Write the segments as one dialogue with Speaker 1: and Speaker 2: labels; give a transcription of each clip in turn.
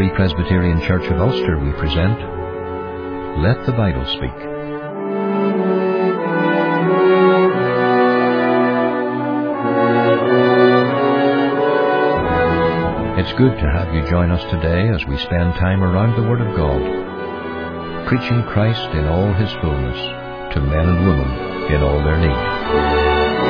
Speaker 1: Free Presbyterian Church of Ulster, we present Let the Bible Speak. It's good to have you join us today as we spend time around the Word of God, preaching Christ in all His fullness to men and women in all their need.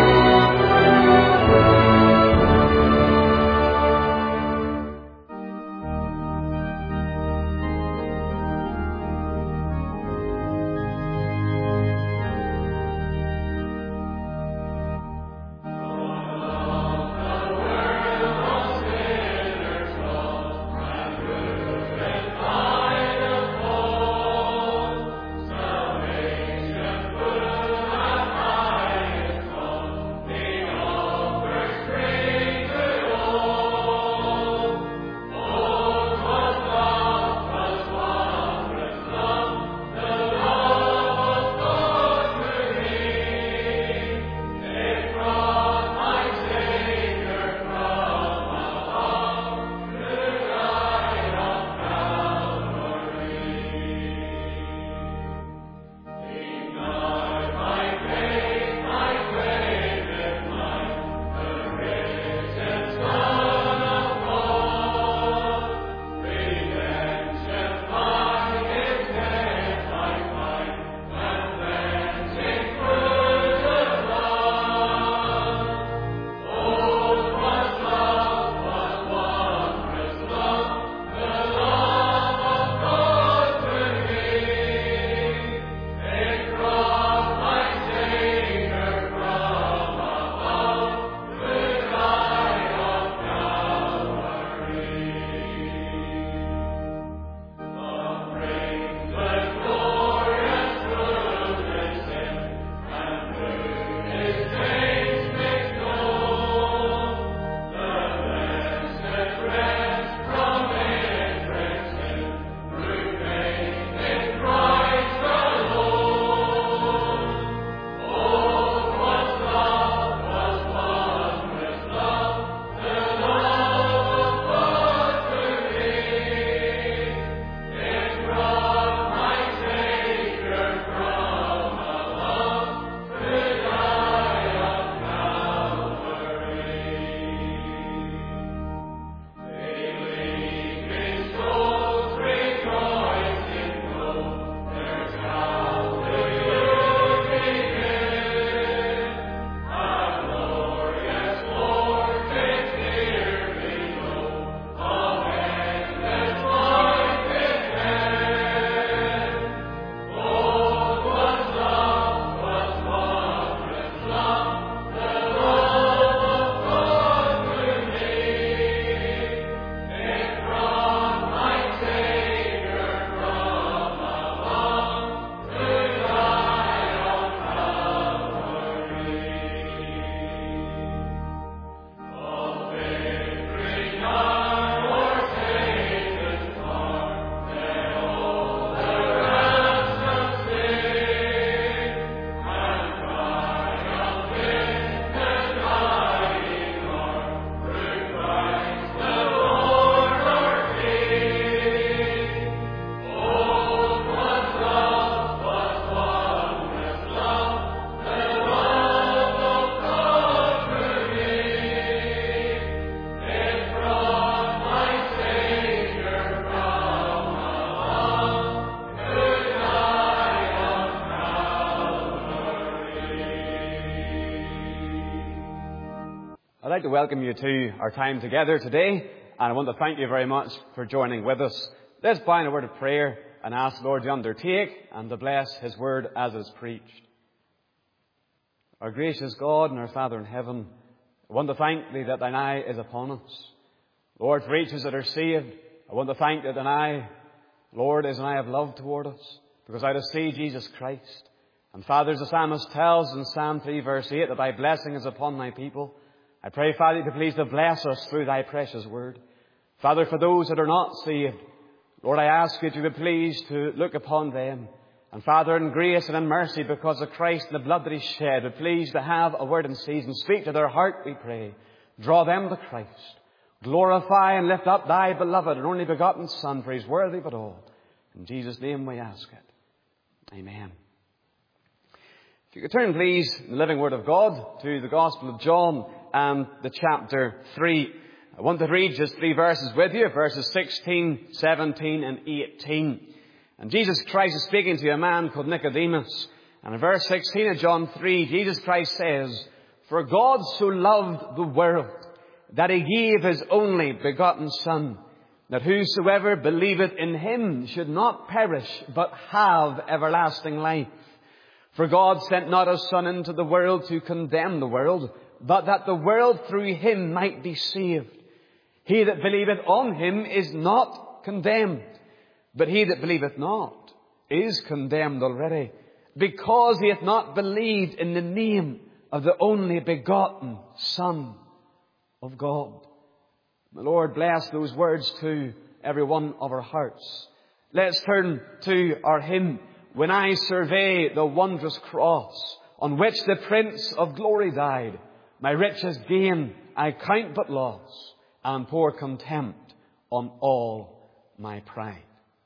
Speaker 2: I'd like to welcome you to our time together today, and I want to thank you very much for joining with us. Let's bow in a word of prayer and ask the Lord to undertake and to bless His word as it is preached. Our gracious God and our Father in heaven, I want to thank Thee that Thine eye is upon us. Lord, for each that are saved, I want to thank Thee that Thine eye, Lord, is an eye of love toward us, because I do see Jesus Christ. And Father, as the psalmist tells in Psalm 3 verse 8, that Thy blessing is upon Thy people. I pray, Father, to please to bless us through Thy precious word. Father, for those that are not saved, Lord, I ask You to be pleased to look upon them. And Father, in grace and in mercy, because of Christ and the blood that He shed, be pleased to have a word in season. Speak to their heart, we pray. Draw them to Christ. Glorify and lift up thy beloved and only begotten Son, for he's worthy of it all. In Jesus' name we ask it. Amen. If you could turn, please, in the living Word of God to the Gospel of John and the chapter 3. I want to read just 3 verses with you, verses 16, 17 and 18. And Jesus Christ is speaking to a man called Nicodemus. And in verse 16 of John 3, Jesus Christ says, "For God so loved the world, that he gave his only begotten Son, that whosoever believeth in him should not perish, but have everlasting life. For God sent not his Son into the world to condemn the world, but that the world through him might be saved. He that believeth on him is not condemned, but he that believeth not is condemned already, because he hath not believed in the name of the only begotten Son of God." The Lord bless those words to every one of our hearts. Let's turn to our hymn, "When I survey the wondrous cross, on which the Prince of Glory died, my richest gain I count but loss, and pour contempt on all my pride."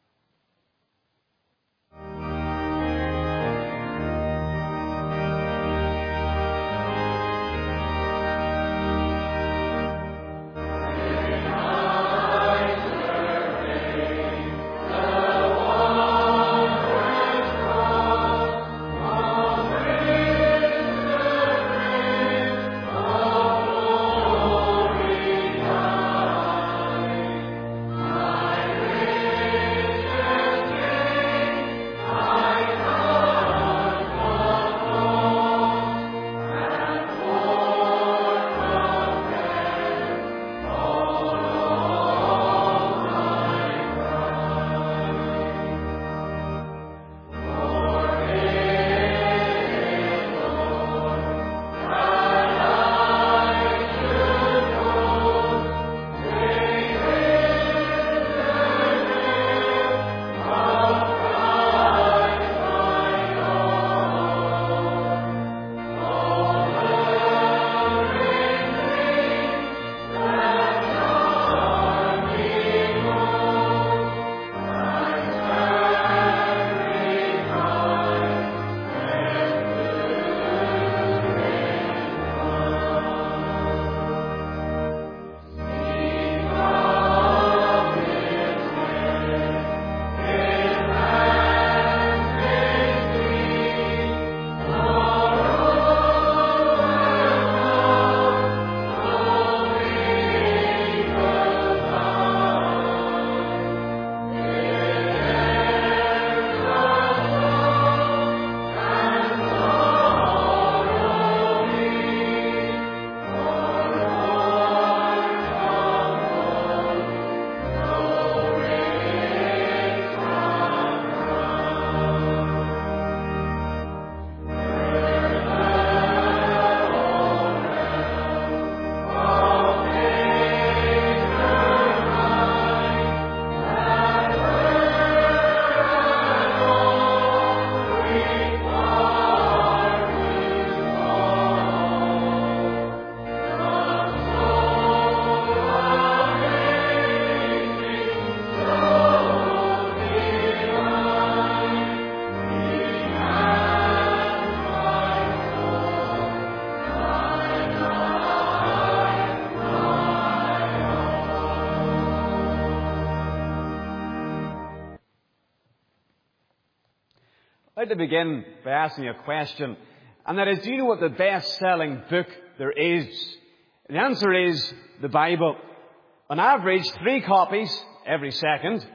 Speaker 2: I'd like to begin by asking you a question, and that is, do you know what the best-selling book there is? The answer is the Bible. On average, 3 copies every second,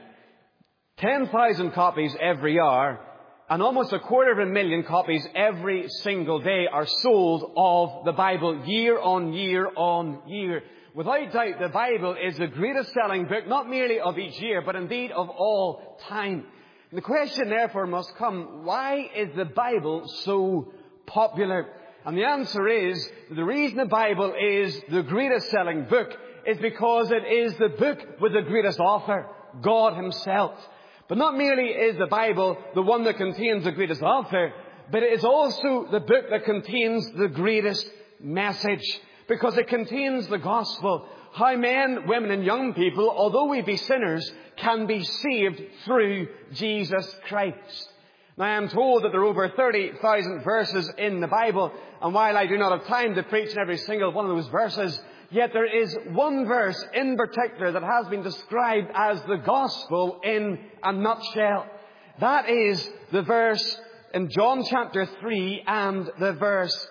Speaker 2: 10,000 copies every hour, and almost 250,000 copies every single day are sold of the Bible year on year on year. Without doubt, the Bible is the greatest selling book, not merely of each year, but indeed of all time. And the question therefore must come, why is the Bible so popular? And the answer is, the reason the Bible is the greatest selling book is because it is the book with the greatest author, God Himself. But not merely is the Bible the one that contains the greatest author, but it is also the book that contains the greatest message, because it contains the gospel how men, women and young people, although we be sinners, can be saved through Jesus Christ. Now I am told that there are over 30,000 verses in the Bible, and while I do not have time to preach in every single one of those verses, yet there is one verse in particular that has been described as the gospel in a nutshell. That is the verse in John chapter 3 and the verse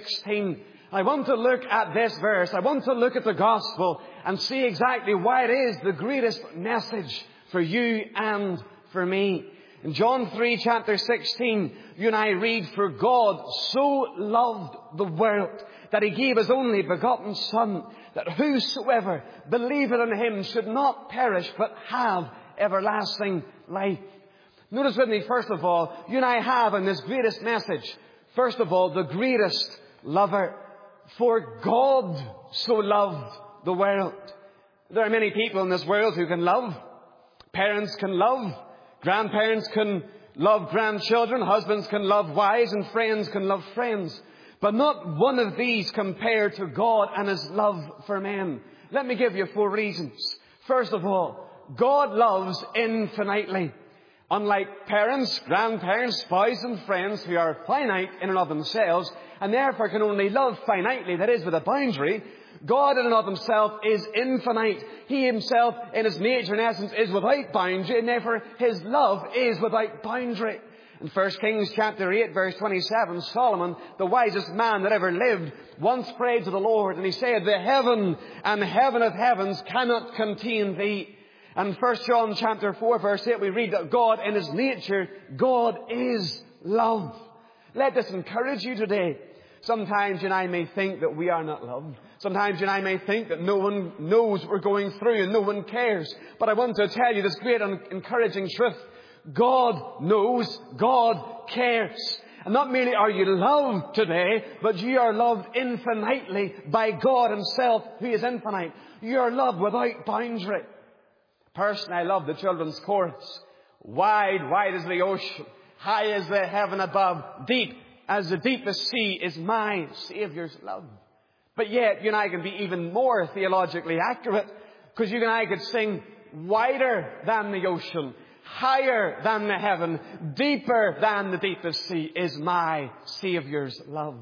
Speaker 2: 16. I want to look at this verse. I want to look at the gospel and see exactly why it is the greatest message for you and for me. In John 3 chapter 16, you and I read, "For God so loved the world that He gave His only begotten Son, that whosoever believeth in Him should not perish but have everlasting life." Notice with me, first of all, you and I have in this greatest message, first of all, the greatest lover. For God so loved the world. There are many people in this world who can love. Parents can love. Grandparents can love grandchildren. Husbands can love wives. And friends can love friends. But not one of these compared to God and His love for men. Let me give you 4 reasons. First of all, God loves infinitely. Unlike parents, grandparents, spouses and friends who are finite in and of themselves and therefore can only love finitely, that is with a boundary, God in and of Himself is infinite. He Himself in His nature and essence is without boundary, and therefore His love is without boundary. In 1 Kings chapter 8 verse 27, Solomon, the wisest man that ever lived, once prayed to the Lord and he said, "The heaven and heaven of heavens cannot contain Thee." And 1 John chapter 4 verse 8 we read that God in His nature, God is love. Let this encourage you today. Sometimes you and I may think that we are not loved. Sometimes you and I may think that no one knows what we're going through and no one cares. But I want to tell you this great and encouraging truth. God knows, God cares. And not merely are you loved today, but you are loved infinitely by God Himself, who is infinite. You are loved without boundary. Personally, I love the children's chorus. Wide, wide as the ocean, high as the heaven above, deep as the deepest sea is my Saviour's love. But yet, you and I can be even more theologically accurate, because you and I could sing, wider than the ocean, higher than the heaven, deeper than the deepest sea is my Saviour's love.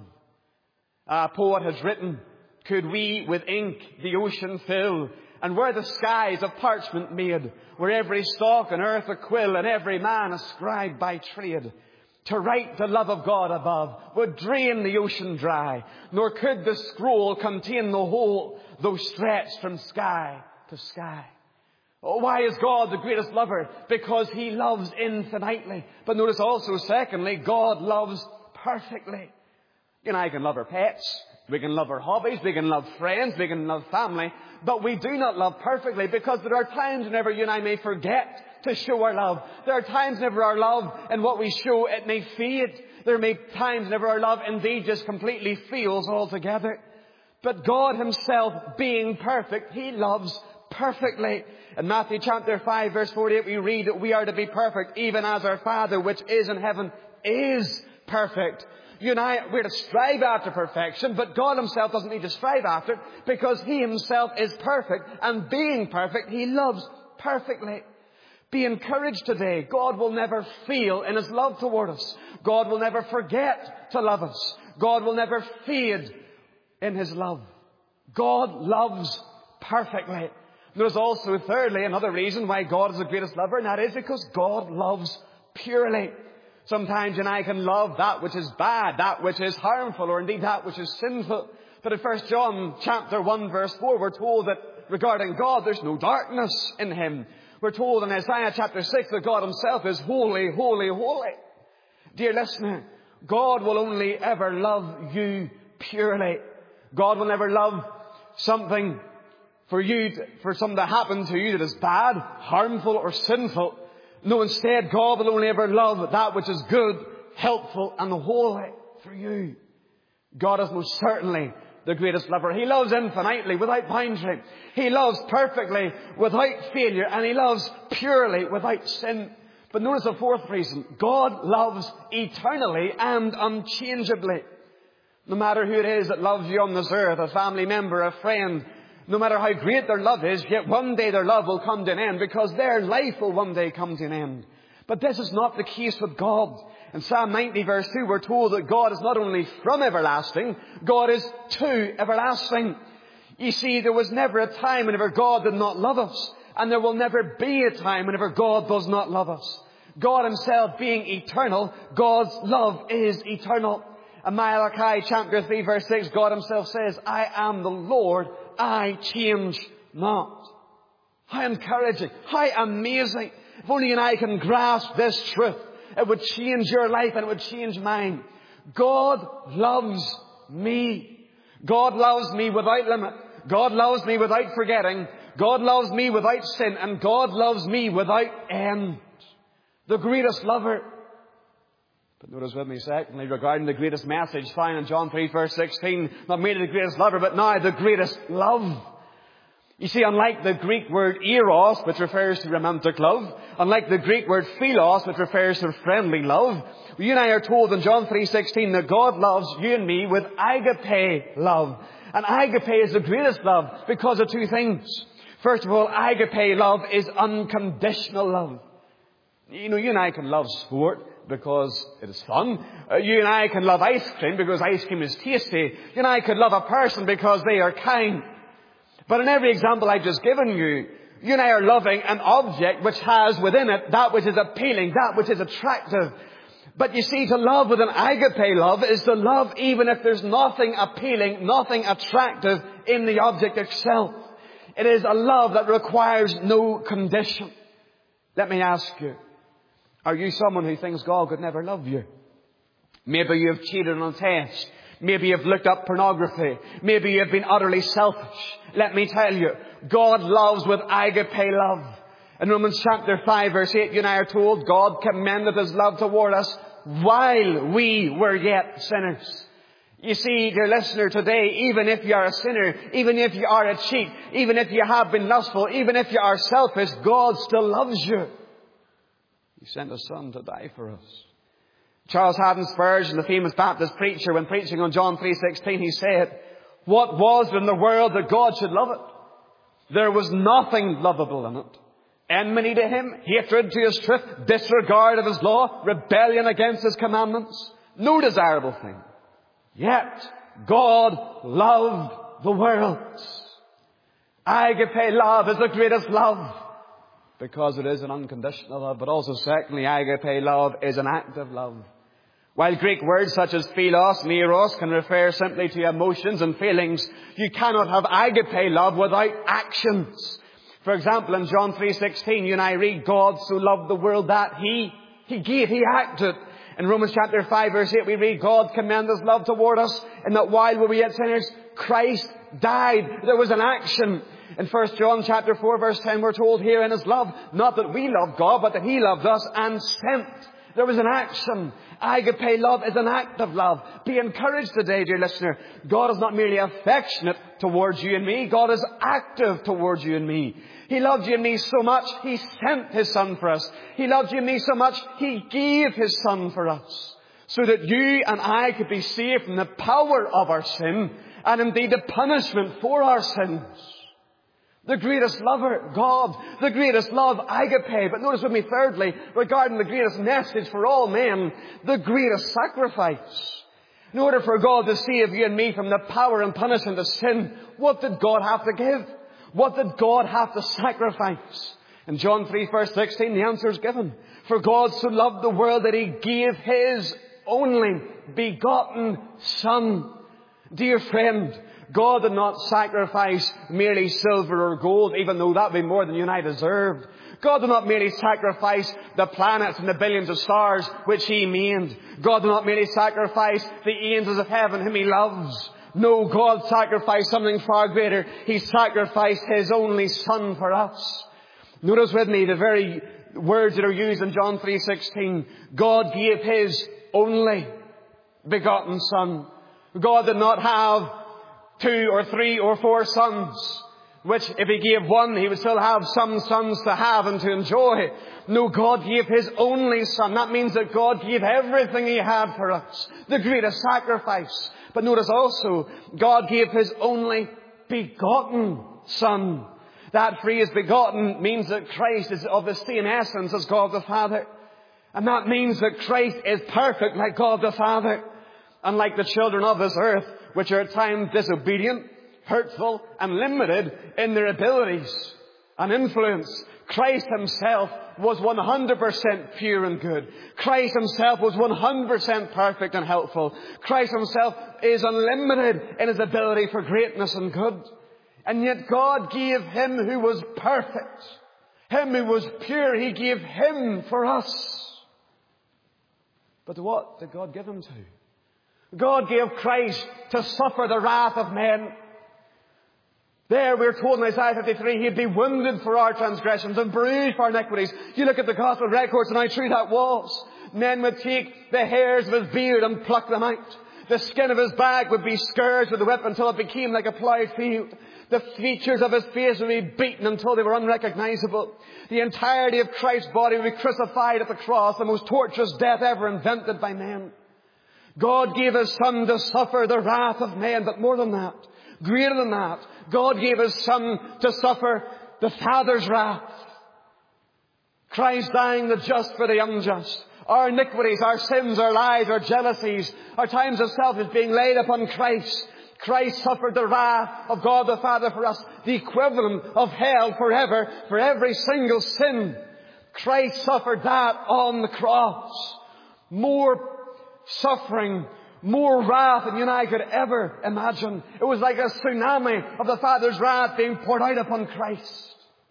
Speaker 2: A poet has written, "Could we with ink the ocean fill, and were the skies of parchment made, were every stalk on earth a quill, and every man a scribe by trade, to write the love of God above would drain the ocean dry, nor could the scroll contain the whole, though stretched from sky to sky." Oh, why is God the greatest lover? Because He loves infinitely. But notice also, secondly, God loves perfectly. You and I can love our pets. We can love our hobbies. We can love friends. We can love family. But we do not love perfectly, because there are times whenever you and I may forget to show our love. There are times whenever our love and what we show, it may fade. There may be times whenever our love indeed just completely fails altogether. But God Himself being perfect, He loves perfectly. In Matthew chapter 5 verse 48 we read that we are to be perfect even as our Father which is in heaven is perfect. You and I, we're to strive after perfection, but God Himself doesn't need to strive after it, because He Himself is perfect, and being perfect, He loves perfectly. Be encouraged today. God will never fail in His love toward us. God will never forget to love us. God will never fade in His love. God loves perfectly. There's also, thirdly, another reason why God is the greatest lover, and that is because God loves purely. Sometimes you and I can love that which is bad, that which is harmful, or indeed that which is sinful. But in 1 John chapter 1 verse 4, we're told that regarding God, there's no darkness in Him. We're told in Isaiah chapter 6 that God Himself is holy, holy, holy. Dear listener, God will only ever love you purely. God will never love something for something to happen to you that is bad, harmful, or sinful. No, instead, God will only ever love that which is good, helpful, and holy for you. God is most certainly the greatest lover. He loves infinitely, without boundary. He loves perfectly, without failure. And He loves purely, without sin. But notice the fourth reason. God loves eternally and unchangeably. No matter who it is that loves you on this earth, a family member, a friend, No matter how great their love is, yet one day their love will come to an end because their life will one day come to an end. But this is not the case with God. In Psalm 90 verse 2, we're told that God is not only from everlasting, God is to everlasting. You see, there was never a time whenever God did not love us. And there will never be a time whenever God does not love us. God Himself being eternal, God's love is eternal. In Malachi chapter 3 verse 6, God Himself says, I am the Lord, I change not. How encouraging, how amazing. If only you and I can grasp this truth, it would change your life and it would change mine. God loves me. God loves me without limit. God loves me without forgetting. God loves me without sin. And God loves me without end. The greatest lover. But notice with me secondly, regarding the greatest message found in John 3 verse 16, not merely the greatest lover, but now the greatest love. You see, unlike the Greek word eros, which refers to romantic love, unlike the Greek word philos, which refers to friendly love, you and I are told in John 3:16 that God loves you and me with agape love. And agape is the greatest love because of two things. First of all, agape love is unconditional love. You know, you and I can love sport because it is fun. You and I can love ice cream because ice cream is tasty. You and I could love a person because they are kind. But in every example I've just given you, you and I are loving an object which has within it that which is appealing, that which is attractive. But you see, to love with an agape love is to love even if there's nothing appealing, nothing attractive in the object itself. It is a love that requires no condition. Let me ask you, are you someone who thinks God could never love you? Maybe you've cheated on a test. Maybe you've looked up pornography. Maybe you've been utterly selfish. Let me tell you, God loves with agape love. In Romans chapter 5 verse 8, you and I are told God commended His love toward us while we were yet sinners. You see, dear listener, today, even if you are a sinner, even if you are a cheat, even if you have been lustful, even if you are selfish, God still loves you. He sent His Son to die for us. Charles Haddon Spurgeon, the famous Baptist preacher, when preaching on John 3:16, he said, what was in the world that God should love it? There was nothing lovable in it. Enmity to Him, hatred to His truth, disregard of His law, rebellion against His commandments. No desirable thing. Yet, God loved the world. Agape love is the greatest love because it is an unconditional love. But also, secondly, agape love is an active love. While Greek words such as philos and eros can refer simply to emotions and feelings, you cannot have agape love without actions. For example, in John 3:16, you and I read, God so loved the world that He gave, He acted. In Romans chapter 5 verse 8 we read, God commended His love toward us, and that while we were yet sinners, Christ died. There was an action. In 1 John chapter 4 verse 10 we're told, herein is love, not that we loved God, but that He loved us and sent. There was an action. Agape love is an act of love. Be encouraged today, dear listener. God is not merely affectionate towards you and me. God is active towards you and me. He loved you and me so much, He sent His Son for us. He loved you and me so much, He gave His Son for us. So that you and I could be saved from the power of our sin and indeed the punishment for our sins. The greatest lover, God. The greatest love, agape. But notice with me thirdly, regarding the greatest message for all men, the greatest sacrifice. In order for God to save you and me from the power and punishment of sin, what did God have to give? What did God have to sacrifice? In John 3 verse 16, the answer is given. For God so loved the world that He gave His only begotten Son. Dear friend, God did not sacrifice merely silver or gold, even though that would be more than you and I deserved. God did not merely sacrifice the planets and the billions of stars which He made. God did not merely sacrifice the angels of heaven whom He loves. No, God sacrificed something far greater. He sacrificed His only Son for us. Notice with me the very words that are used in John 3:16. God gave His only begotten Son. God did not have 2 or 3 or 4 sons, which if He gave one, He would still have some sons to have and to enjoy. No, God gave His only Son. That means that God gave everything He had for us. The greatest sacrifice. But notice also, God gave His only begotten Son. That phrase begotten means that Christ is of the same essence as God the Father. And that means that Christ is perfect like God the Father. Unlike the children of this earth, which are at times disobedient, hurtful, and limited in their abilities and influence, Christ Himself was 100% pure and good. Christ Himself was 100% perfect and helpful. Christ Himself is unlimited in His ability for greatness and good. And yet God gave Him who was perfect, Him who was pure, He gave Him for us. But what did God give Him to? God gave Christ to suffer the wrath of men. There we're told in Isaiah 53, He'd be wounded for our transgressions and bruised for our iniquities. You look at the gospel records and how true that was. Men would take the hairs of His beard and pluck them out. The skin of His back would be scourged with a whip until it became like a ploughed field. The features of His face would be beaten until they were unrecognizable. The entirety of Christ's body would be crucified at the cross, the most torturous death ever invented by men. God gave His Son to suffer the wrath of men, but more than that, greater than that, God gave His Son to suffer the Father's wrath. Christ dying the just for the unjust. Our iniquities, our sins, our lies, our jealousies, our times of self is being laid upon Christ. Christ suffered the wrath of God the Father for us, the equivalent of hell forever for every single sin. Christ suffered that on the cross. More suffering, more wrath than you and I could ever imagine. It was like a tsunami of the Father's wrath being poured out upon Christ.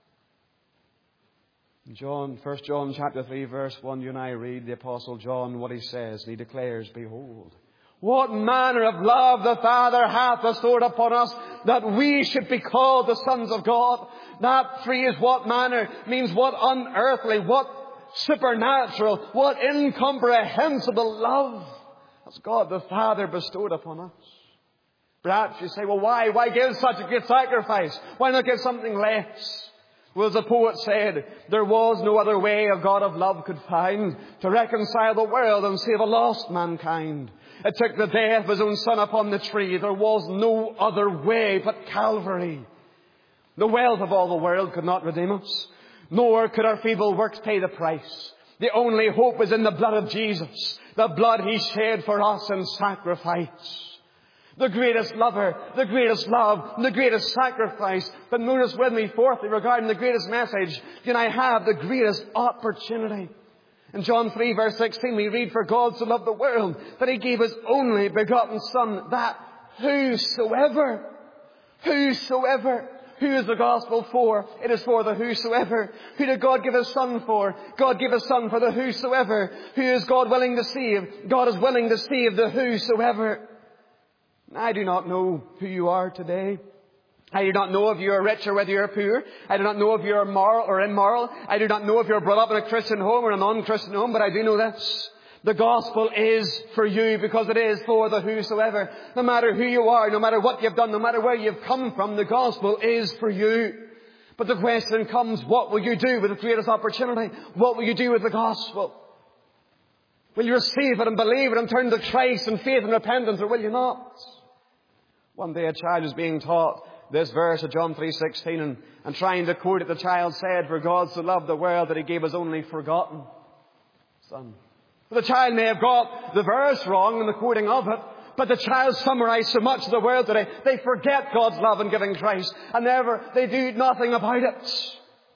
Speaker 2: In 1 John chapter 3 verse 1, you and I read the Apostle John what he says. He declares, Behold, what manner of love the Father hath bestowed upon us, that we should be called the sons of God. That phrase, what manner, means what unearthly, what supernatural, what incomprehensible love has God the Father bestowed upon us. Perhaps you say, well, why give such a great sacrifice? Why not give something less? Well, as the poet said, there was no other way a God of love could find to reconcile the world and save a lost mankind. It took the death of His own Son upon the tree. There was no other way but Calvary. The wealth of all the world could not redeem us, nor could our feeble works pay the price. The only hope is in the blood of Jesus, the blood He shed for us in sacrifice. The greatest lover, the greatest love, and the greatest sacrifice. But notice with me, fourthly, regarding the greatest message, can I have the greatest opportunity? In John 3 verse 16 we read, For God so loved the world that He gave His only begotten Son, that whosoever, who is the gospel for? It is for the whosoever. Who did God give His Son for? God gave His Son for the whosoever. Who is God willing to save? God is willing to save the whosoever. I do not know who you are today. I do not know if you are rich or whether you are poor. I do not know if you are moral or immoral. I do not know if you are brought up in a Christian home or a non-Christian home, but I do know this. The gospel is for you because it is for the whosoever. No matter who you are, no matter what you've done, no matter where you've come from, the gospel is for you. But the question comes, what will you do with the greatest opportunity? What will you do with the gospel? Will you receive it and believe it and turn to Christ in faith and repentance, or will you not? One day a child was being taught this verse of John 3:16 and trying to quote it, the child said, For God so loved the world that He gave His only forgotten Son. The child may have got the verse wrong in the quoting of it, but the child summarized so much of the world today. They forget God's love in giving Christ, and they do nothing about it.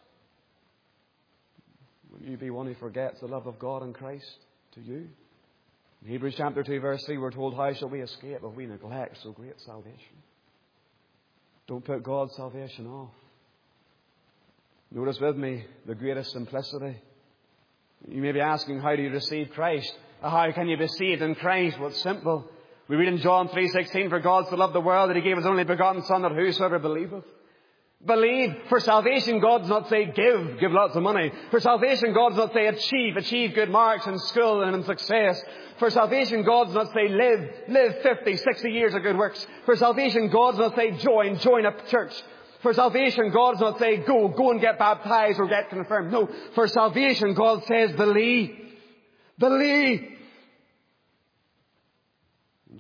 Speaker 2: Will you be one who forgets the love of God in Christ to you? In Hebrews chapter 2 verse 3 we're told, How shall we escape if we neglect so great salvation? Don't put God's salvation off. Notice with me the greatest simplicity. You may be asking, how do you receive Christ? How can you be saved in Christ? Well, it's simple. We read in John 3:16, For God so loved the world that He gave His only begotten Son, that whosoever believeth. Believe. For salvation, God does not say give lots of money. For salvation, God does not say achieve good marks in school and in success. For salvation, God does not say live 50, 60 years of good works. For salvation, God does not say join a church. For salvation, God does not say go and get baptized or get confirmed. No, for salvation, God says believe. Believe. In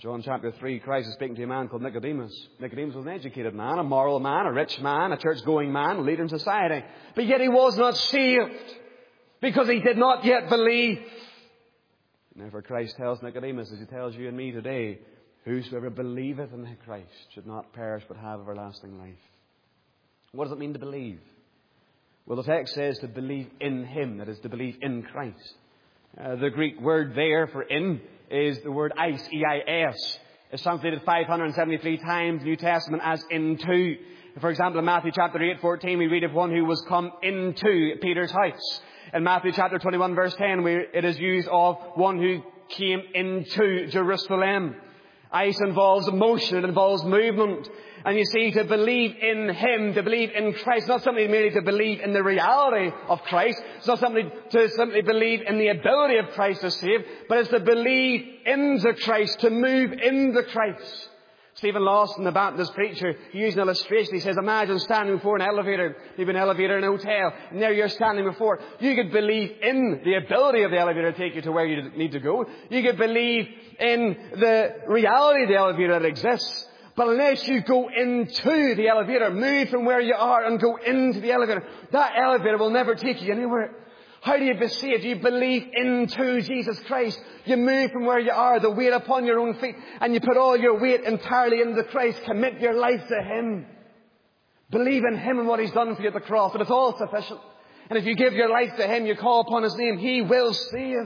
Speaker 2: John chapter 3, Christ is speaking to a man called Nicodemus. Nicodemus was an educated man, a moral man, a rich man, a church-going man, a leader in society. But yet he was not saved because he did not yet believe. And therefore Christ tells Nicodemus, as he tells you and me today, whosoever believeth in Christ should not perish but have everlasting life. What does it mean to believe? Well, the text says to believe in Him, that is, to believe in Christ. The Greek word there for in is the word eis, E-I-S. It's translated 573 times in the New Testament as into. For example, in Matthew chapter 8:14, we read of one who was come into Peter's house. In Matthew chapter 21 verse 10, it is used of one who came into Jerusalem. Eis involves emotion, it involves movement. And you see, to believe in Him, to believe in Christ, not simply merely to believe in the reality of Christ. It's not simply to believe in the ability of Christ to save, but it's to believe into Christ, to move into Christ. Stephen Lawson, the Baptist preacher, he used an illustration. He says, imagine standing before an elevator, maybe an elevator in a hotel, and there you're standing before. You could believe in the ability of the elevator to take you to where you need to go. You could believe in the reality of the elevator that exists. But unless you go into the elevator, move from where you are and go into the elevator, that elevator will never take you anywhere. How do you be saved? You believe into Jesus Christ. You move from where you are, the weight upon your own feet, and you put all your weight entirely into Christ. Commit your life to Him. Believe in Him and what He's done for you at the cross. And it's all sufficient. And if you give your life to Him, you call upon His name, He will save.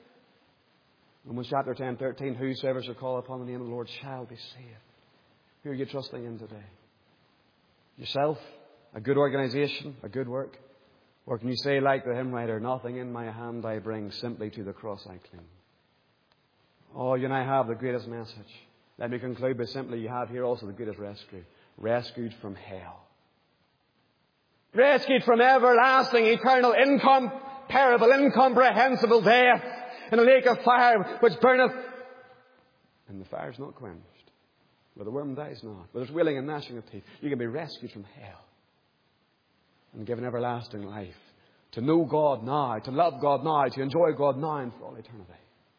Speaker 2: Romans chapter 10:13, whosoever shall call upon the name of the Lord shall be saved. Who are you trusting in today? Yourself? A good organization? A good work? Or can you say like the hymn writer, nothing in my hand I bring, simply to the cross I cling? Oh, you and I have the greatest message. Let me conclude by simply, you have here also the greatest rescue. Rescued from hell. Rescued from everlasting, eternal, incomparable, incomprehensible death in a lake of fire which burneth. And the fire is not quenched. Where the worm dies not. Where there's wailing and gnashing of teeth. You can be rescued from hell. And given everlasting life. To know God now. To love God now. To enjoy God now and for all eternity.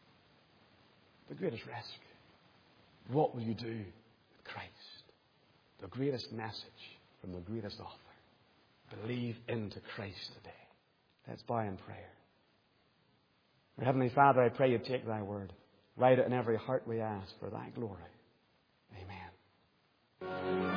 Speaker 2: The greatest rescue. What will you do with Christ? The greatest message from the greatest author. Believe into Christ today. Let's bow in prayer. Our Heavenly Father, I pray you take thy word. Write it in every heart we ask for thy glory. Amen.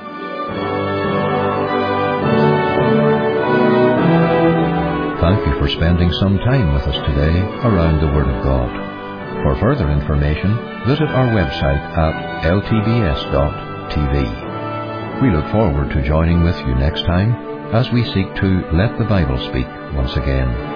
Speaker 1: Thank you for spending some time with us today around the Word of God. For further information, visit our website at ltbs.tv. We look forward to joining with you next time as we seek to let the Bible speak once again.